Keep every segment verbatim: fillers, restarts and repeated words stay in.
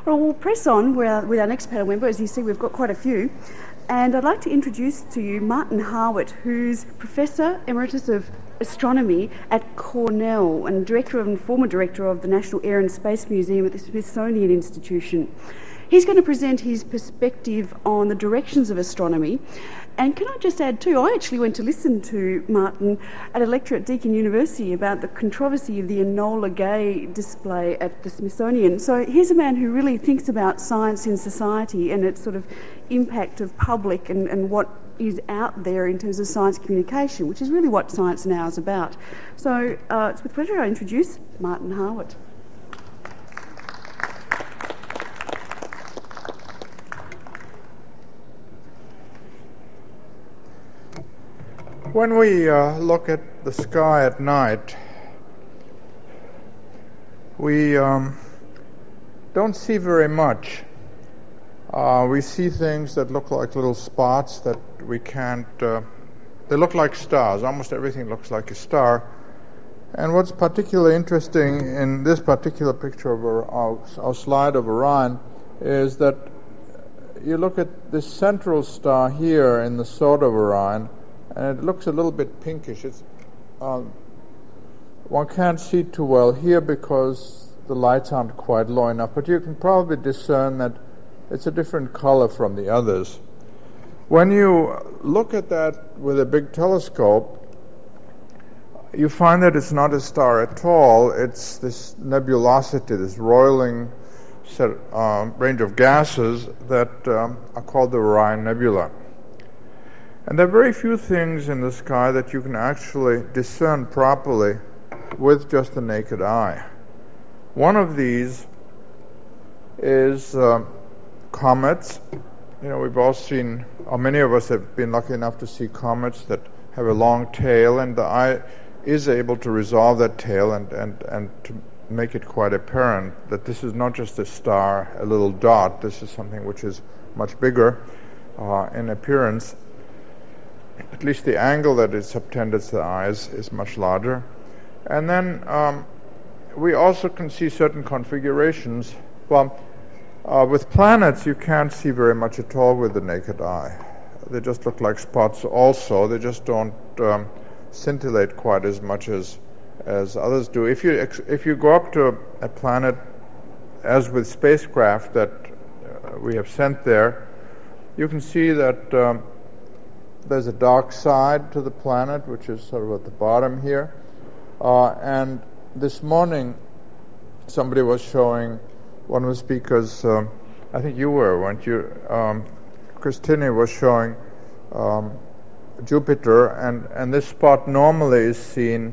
Well, we'll press on with our, with our next panel member. As you see, we've got quite a few. And I'd like to introduce to you Martin Harwood, who's Professor Emeritus of Astronomy at Cornell and director of, and former director of the National Air and Space Museum at the Smithsonian Institution. He's going to present his perspective on the directions of astronomy. And can I just add too, I actually went to listen to Martin at a lecture at Deakin University about the controversy of the Enola Gay display at the Smithsonian. So here's a man who really thinks about science in society and its sort of impact of public and, and what is out there in terms of science communication, which is really what science now is about. So uh, it's with pleasure I introduce Martin Harwood. When we uh, look at the sky at night, we um, don't see very much. Uh, we see things that look like little spots that we can't, uh, they look like stars. Almost everything looks like a star. And what's particularly interesting in this particular picture of our, our, our slide of Orion is that you look at this central star here in the sword of Orion, and it looks a little bit pinkish. It's um, one can't see too well here because the lights aren't quite low enough, but you can probably discern that it's a different color from the others. When you look at that with a big telescope, you find that it's not a star at all. It's this nebulosity, this roiling set, uh, range of gases that um, are called the Orion Nebula. And there are very few things in the sky that you can actually discern properly with just the naked eye. One of these is uh, comets. You know, we've all seen, or many of us have been lucky enough to see comets that have a long tail, and the eye is able to resolve that tail and, and, and to make it quite apparent that this is not just a star, a little dot. This is something which is much bigger uh, in appearance. At least the angle that it subtended to the eyes is much larger. And then um, we also can see certain configurations. Well, uh, with planets, you can't see very much at all with the naked eye. They just look like spots also. They just don't um, scintillate quite as much as as others do. If you ex- if you go up to a, a planet, as with spacecraft that uh, we have sent there, you can see that um, there's a dark side to the planet, which is sort of at the bottom here. Uh, and this morning, somebody was showing, one of the speakers, um, I think you were, weren't you? Um, Christine was showing um, Jupiter, and, and this spot normally is seen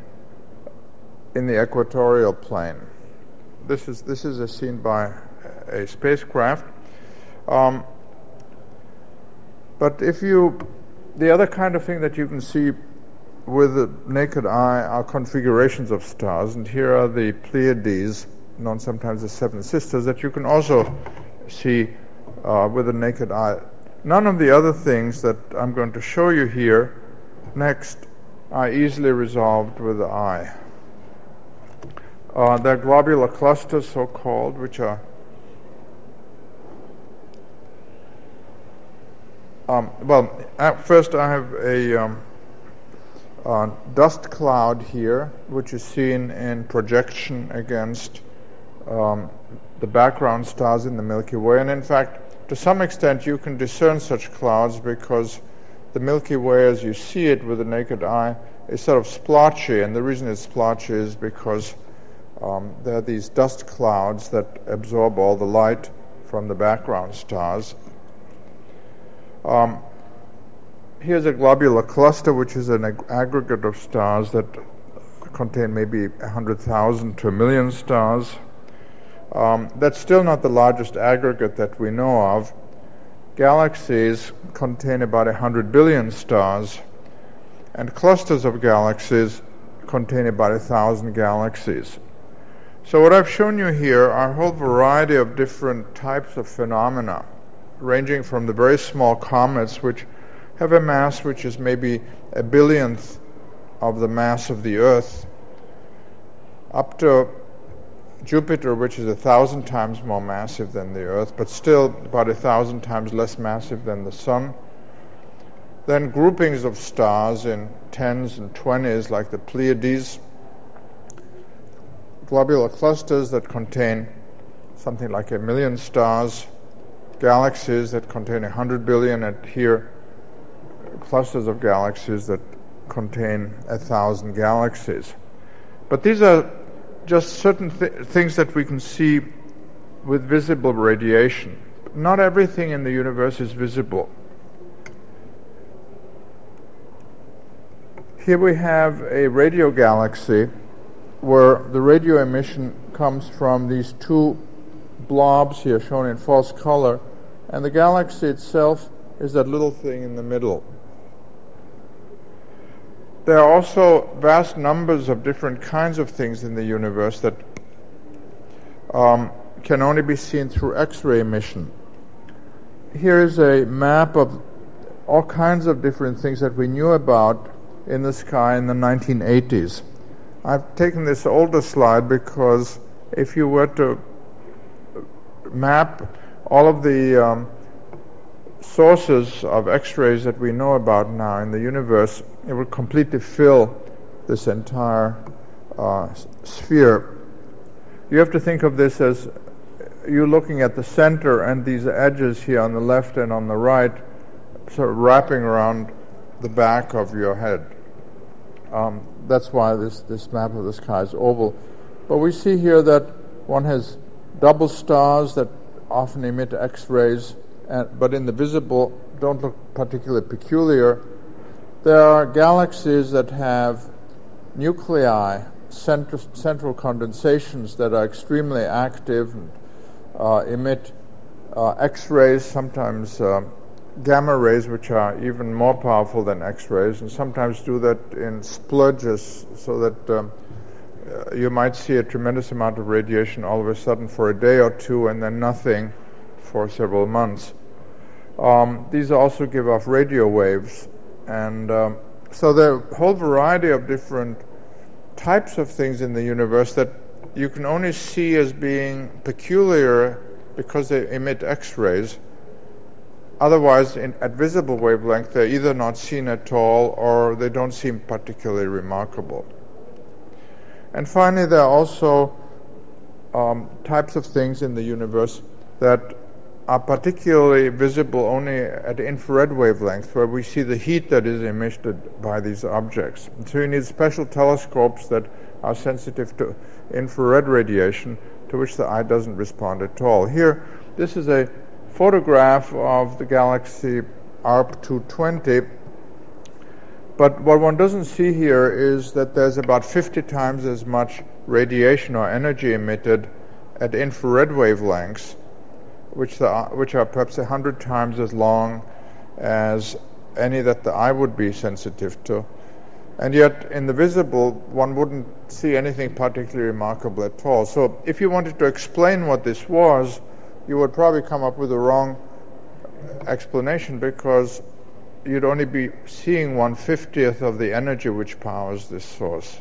in the equatorial plane. This is this is a scene by a spacecraft. Um, but if you The other kind of thing that you can see with the naked eye are configurations of stars, and here are the Pleiades, known sometimes as Seven Sisters, that you can also see uh, with the naked eye. None of the other things that I'm going to show you here next are easily resolved with the eye. Uh, they're globular clusters, so-called, which are Um, well, at first I have a um, uh, dust cloud here, which is seen in projection against um, the background stars in the Milky Way. And in fact, to some extent, you can discern such clouds because the Milky Way, as you see it with the naked eye, is sort of splotchy. And the reason it's splotchy is because um, there are these dust clouds that absorb all the light from the background stars. Um, here's a globular cluster, which is an ag- aggregate of stars that contain maybe one hundred thousand to a million stars. Um, that's still not the largest aggregate that we know of. Galaxies contain about one hundred billion stars, and clusters of galaxies contain about one thousand galaxies. So what I've shown you here are a whole variety of different types of phenomena, ranging from the very small comets, which have a mass which is maybe a billionth of the mass of the Earth, up to Jupiter, which is a thousand times more massive than the Earth, but still about a thousand times less massive than the Sun. Then groupings of stars in tens and twenties, like the Pleiades, globular clusters that contain something like a million stars, galaxies that contain a hundred billion, and here clusters of galaxies that contain a thousand galaxies. But these are just certain th- things that we can see with visible radiation. Not everything in the universe is visible. Here we have a radio galaxy where the radio emission comes from these two blobs here shown in false color, and the galaxy itself is that little thing in the middle. There are also vast numbers of different kinds of things in the universe that um, can only be seen through X-ray emission. Here is a map of all kinds of different things that we knew about in the sky in the nineteen eighties. I've taken this older slide because if you were to map all of the um, sources of X-rays that we know about now in the universe, it would completely fill this entire uh, s- sphere. You have to think of this as you looking at the center and these edges here on the left and on the right sort of wrapping around the back of your head. Um, that's why this, this map of the sky is oval. But we see here that one has double stars that often emit X-rays, and, but in the visible don't look particularly peculiar. There are galaxies that have nuclei, center, central condensations that are extremely active and uh, emit uh, X-rays, sometimes uh, gamma rays, which are even more powerful than X-rays, and sometimes do that in splurges, so that um, uh, you might see a tremendous amount of radiation all of a sudden for a day or two, and then nothing for several months. Um, these also give off radio waves, and um, so there are a whole variety of different types of things in the universe that you can only see as being peculiar because they emit X-rays. Otherwise, in, at visible wavelength, they're either not seen at all or they don't seem particularly remarkable. And finally, there are also um, types of things in the universe that are particularly visible only at infrared wavelength, where we see the heat that is emitted by these objects. And so you need special telescopes that are sensitive to infrared radiation, to which the eye doesn't respond at all. Here, this is a photograph of the galaxy A R P two twenty, but what one doesn't see here is that there's about fifty times as much radiation or energy emitted at infrared wavelengths, which, the, which are perhaps one hundred times as long as any that the eye would be sensitive to. And yet, in the visible, one wouldn't see anything particularly remarkable at all. So if you wanted to explain what this was, you would probably come up with the wrong explanation, because you'd only be seeing one fiftieth of the energy which powers this source.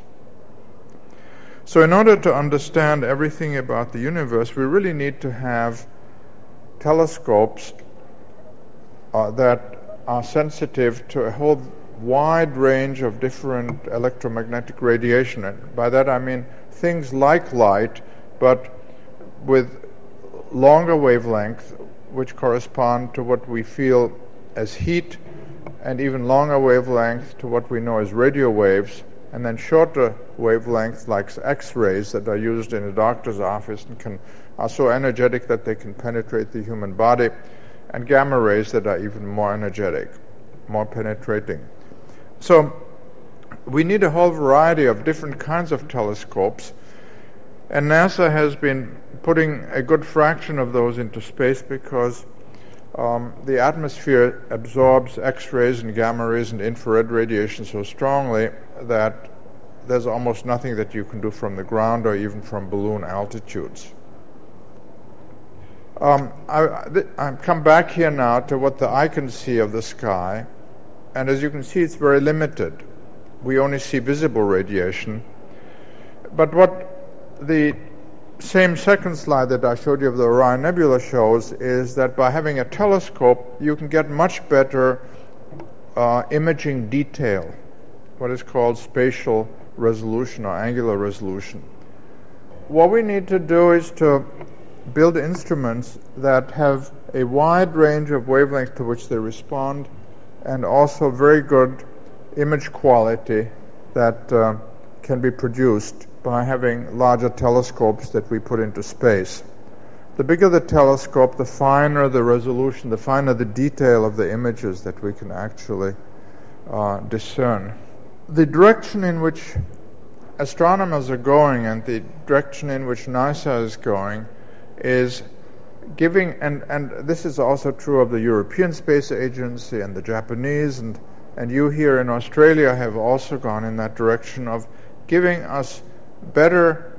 So in order to understand everything about the universe, we really need to have telescopes uh, that are sensitive to a whole wide range of different electromagnetic radiation. And by that I mean things like light, but with longer wavelength, which correspond to what we feel as heat, and even longer wavelength to what we know as radio waves, and then shorter wavelengths like X-rays that are used in a doctor's office and can are so energetic that they can penetrate the human body, and gamma rays that are even more energetic, more penetrating. So we need a whole variety of different kinds of telescopes, and NASA has been putting a good fraction of those into space because um, the atmosphere absorbs X-rays and gamma rays and infrared radiation so strongly that there's almost nothing that you can do from the ground or even from balloon altitudes. Um, I, th- I've come back here now to what the eye can see of the sky, and as you can see, it's very limited. We only see visible radiation. But what the same second slide that I showed you of the Orion Nebula shows is that by having a telescope, you can get much better uh, imaging detail, what is called spatial resolution or angular resolution. What we need to do is to build instruments that have a wide range of wavelengths to which they respond, and also very good image quality that uh, can be produced by having larger telescopes that we put into space. The bigger the telescope, the finer the resolution, the finer the detail of the images that we can actually uh, discern. The direction in which astronomers are going and the direction in which NASA is going is giving, and, and this is also true of the European Space Agency and the Japanese, and, and you here in Australia have also gone in that direction of giving us better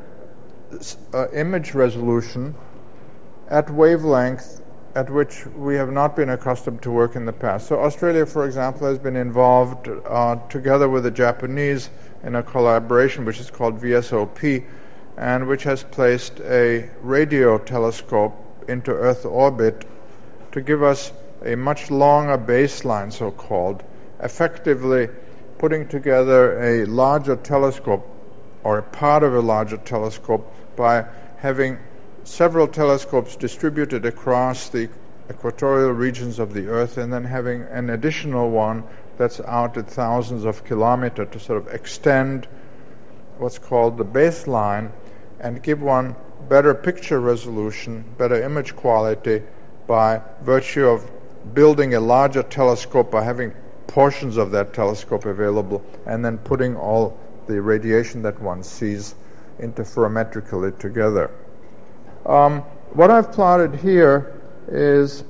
uh, image resolution at wavelength at which we have not been accustomed to work in the past. So Australia, for example, has been involved uh, together with the Japanese in a collaboration which is called V S O P, and which has placed a radio telescope into Earth orbit to give us a much longer baseline, so-called, effectively putting together a larger telescope or a part of a larger telescope by having several telescopes distributed across the equatorial regions of the Earth, and then having an additional one that's out at thousands of kilometers to sort of extend what's called the baseline and give one better picture resolution, better image quality by virtue of building a larger telescope, by having portions of that telescope available, and then putting all the radiation that one sees interferometrically together. Um, what I've plotted here is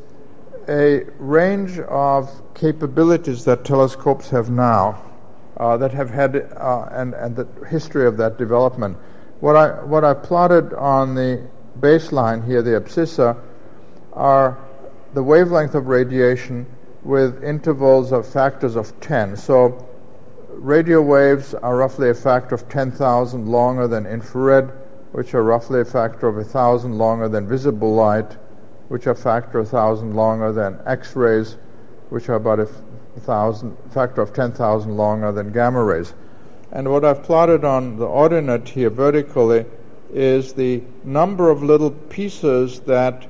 a range of capabilities that telescopes have now uh, that have had uh, and, and the history of that development. What I what I plotted on the baseline here, the abscissa, are the wavelength of radiation with intervals of factors of ten. So radio waves are roughly a factor of ten thousand longer than infrared, which are roughly a factor of one thousand longer than visible light, which are a factor of one thousand longer than X-rays, which are about a thousand, factor of ten thousand longer than gamma rays. And what I've plotted on the ordinate here vertically is the number of little pieces that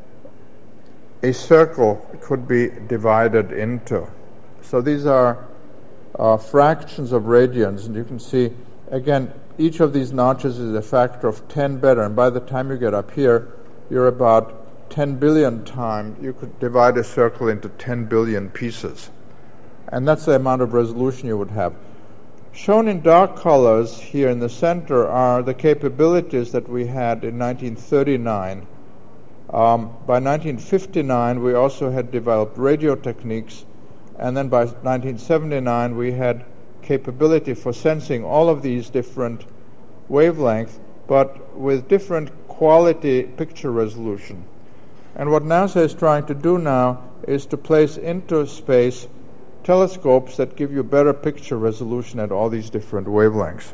a circle could be divided into. So these are uh, fractions of radians, and you can see, again, each of these notches is a factor of ten better, and by the time you get up here, you're about ten billion times. You could divide a circle into ten billion pieces. And that's the amount of resolution you would have. Shown in dark colors here in the center are the capabilities that we had in nineteen thirty-nine. Um, by nineteen fifty-nine, we also had developed radio techniques, and then by nineteen seventy-nine, we had capability for sensing all of these different wavelengths, but with different quality picture resolution. And what NASA is trying to do now is to place into space telescopes that give you better picture resolution at all these different wavelengths.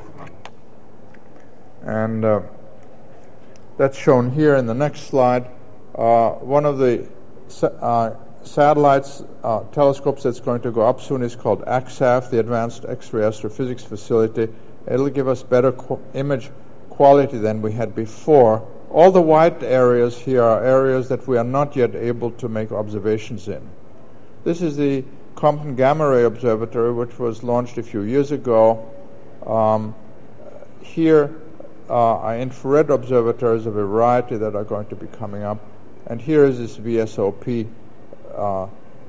And uh, that's shown here in the next slide. Uh, one of the sa- uh, satellites, uh, telescopes that's going to go up soon is called A X A F, the Advanced X-ray Astrophysics Facility. It'll give us better qu- image quality than we had before. All the white areas here are areas that we are not yet able to make observations in. This is the Compton Gamma Ray Observatory, which was launched a few years ago. Um, here uh, are infrared observatories of a variety that are going to be coming up. And here is this V S O P uh,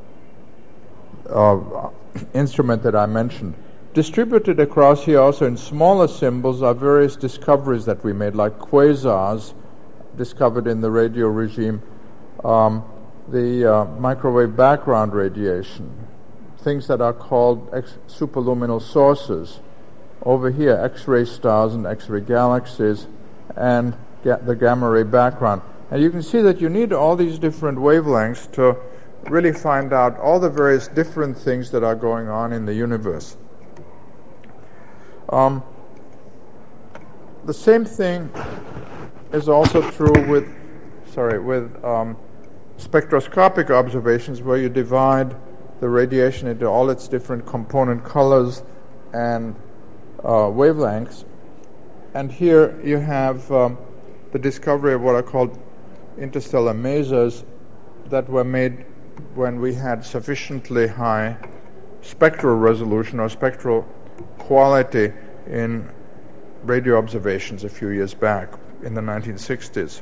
uh, instrument that I mentioned. Distributed across here also in smaller symbols are various discoveries that we made, like quasars discovered in the radio regime, um, the uh, microwave background radiation, things that are called ex- superluminal sources. Over here, X-ray stars and X-ray galaxies, and ga- the gamma ray background. And you can see that you need all these different wavelengths to really find out all the various different things that are going on in the universe. Um, the same thing is also true with, sorry, with um, spectroscopic observations, where you divide the radiation into all its different component colors and uh, wavelengths. And here you have um, the discovery of what are called interstellar masers that were made when we had sufficiently high spectral resolution or spectral quality in radio observations a few years back in the nineteen sixties.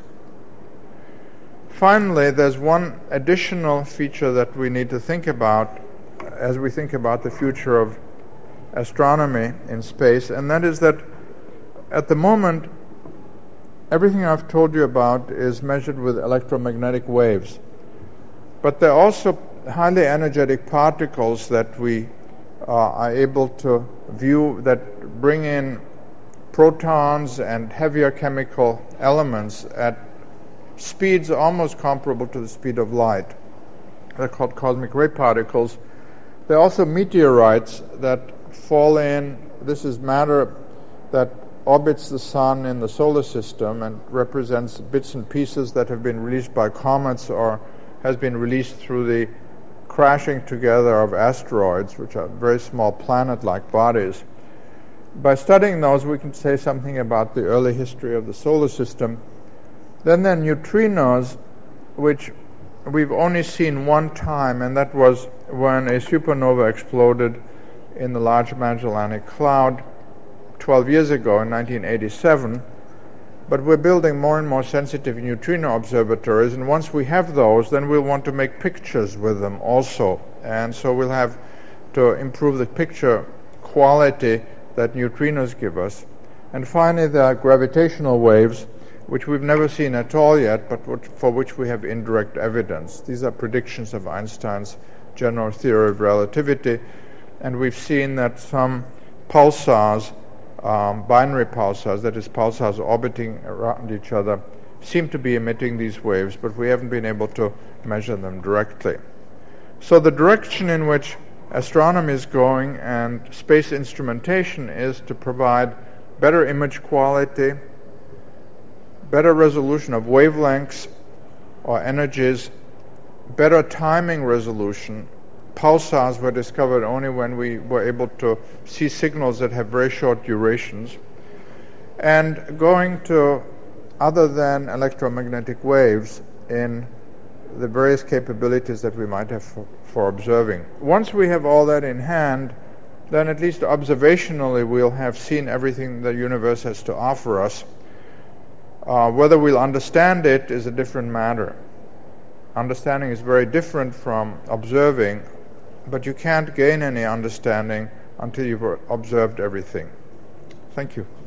Finally, there's one additional feature that we need to think about as we think about the future of astronomy in space, and that is that at the moment, everything I've told you about is measured with electromagnetic waves. But there are also highly energetic particles that we uh, are able to view that bring in protons and heavier chemical elements at speeds almost comparable to the speed of light. They're called cosmic ray particles. There are also meteorites that fall in. This is matter that orbits the sun in the solar system and represents bits and pieces that have been released by comets or has been released through the crashing together of asteroids, which are very small planet-like bodies. By studying those, we can say something about the early history of the solar system. Then there are neutrinos, which we've only seen one time, and that was when a supernova exploded in the Large Magellanic Cloud twelve years ago in nineteen eighty-seven. But we're building more and more sensitive neutrino observatories, and once we have those, then we'll want to make pictures with them also. And so we'll have to improve the picture quality that neutrinos give us. And finally, there are gravitational waves, which we've never seen at all yet, but which, for which we have indirect evidence. These are predictions of Einstein's general theory of relativity, and we've seen that some pulsars, um, binary pulsars, that is pulsars orbiting around each other, seem to be emitting these waves, but we haven't been able to measure them directly. So the direction in which astronomy is going and space instrumentation is to provide better image quality, better resolution of wavelengths or energies, better timing resolution. Pulsars were discovered only when we were able to see signals that have very short durations, and going to other than electromagnetic waves in the various capabilities that we might have for, for observing. Once we have all that in hand, then at least observationally we'll have seen everything the universe has to offer us. Uh, whether we'll understand it is a different matter. Understanding is very different from observing, but you can't gain any understanding until you've observed everything. Thank you.